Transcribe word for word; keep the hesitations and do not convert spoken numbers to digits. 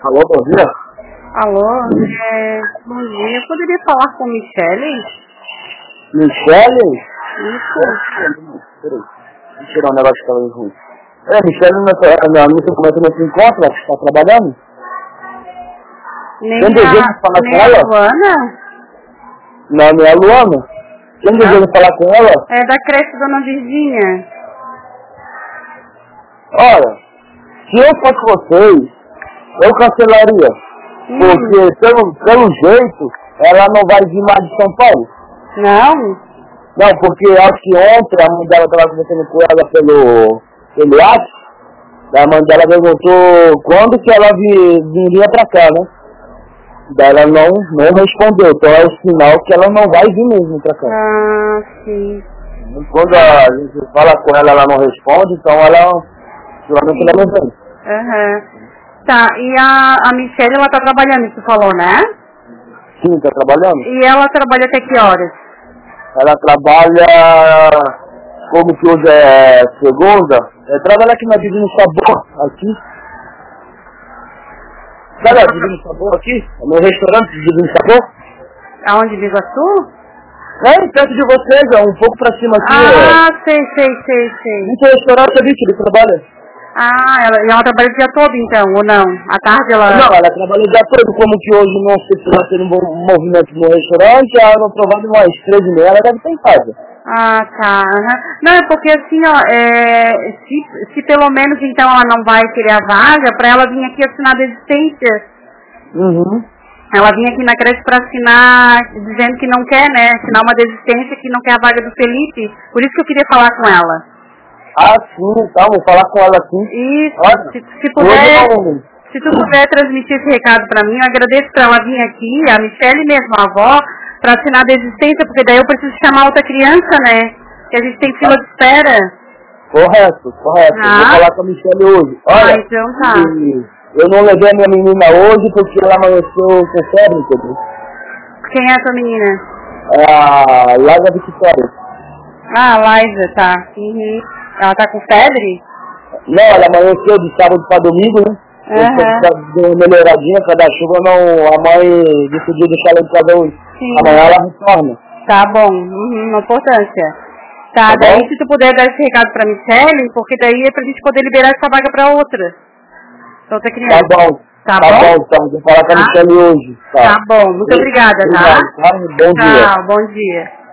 Alô, bom dia. Alô, é, bom dia. Eu poderia falar com Michele? Michele? Isso. Peraí, deixa eu tirar um negócio que tava ruim. É, Michele, não é no começo não se encontra, ela está trabalhando? Nem Quem deseja a, falar nem com a ela? Luana? Não, não é a Luana. Quem Não. deseja falar com ela? É da creche Dona Virgínia. Olha, se eu fosse vocês, eu cancelaria. Hum. Porque, pelo, pelo jeito, ela não vai vir mais de São Paulo. Não? Não, porque acho que ontem a mãe dela estava conversando com ela pelo, pelo WhatsApp. A mãe dela perguntou quando que ela vi, viria pra cá, né? Daí ela não, não respondeu. Então é o sinal que ela não vai vir mesmo pra cá. Ah, sim. Quando a gente fala com ela, ela não responde, então ela geralmente ela não vem. Aham. Tá, e a, a Michele, ela tá trabalhando, você falou, né? Sim, tá trabalhando. E ela trabalha até que horas? Ela trabalha, como que hoje é segunda, é, trabalha aqui na Divino Sabor, aqui. Sabe a Divino Sabor aqui? No restaurante Divino Sabor? Aonde, Biguaçu? É, perto de vocês, é um pouco pra cima aqui. Ah, É. sei, sei, sei, sei. Esse restaurante ali que ele trabalha. Ah, ela, e ela trabalha o dia todo então, ou não? À tarde ela... Não, ela trabalha o dia todo, como que hoje não sei se vai ter um bom movimento no restaurante, ela não provável umas três e meia, ela deve estar em casa. Ah, tá. Uhum. Não, é porque assim, ó, é, se, se pelo menos então ela não vai querer a vaga, pra ela vir aqui assinar a desistência. Uhum. Ela vinha aqui na creche pra assinar, dizendo que não quer, né? Assinar uma desistência que não quer a vaga do Felipe. Por isso que eu queria falar com ela. Ah, sim, tá, vou falar com ela aqui. Isso, Olha, se, se puder, não... se tu puder transmitir esse recado pra mim, eu agradeço pra ela vir aqui, a Michele mesmo, a avó, pra assinar a desistência, porque daí eu preciso chamar outra criança, né? Que a gente tem fila de espera. Correto, correto. Ah. Eu vou falar com a Michele hoje. Olha, Ah, então tá. eu não levei a minha menina hoje porque ela amanheceu com febre, entendeu? Quem é a tua menina? É a Laga Vitória. Ah, a Liza, tá. Uhum. Ela tá com febre? Não, ela amanheceu de sábado para domingo, né? Aham. Deu uma melhoradinha, cada chuva não, a mãe decidiu deixar ela em casa hoje. Sim. Amanhã ela retorna. Tá bom, uhum, uma importância. Tá, Tá daí bom? se tu puder dar esse recado pra Michele, porque daí é pra gente poder liberar essa vaga pra outra. Pra outra criança. Tá bom. Tá Tá bom? bom, então. Vou falar com a Tá? Michele hoje. Tá, Tá bom, muito obrigada, tá? Obrigado, tá? Bom dia. Tchau, bom dia.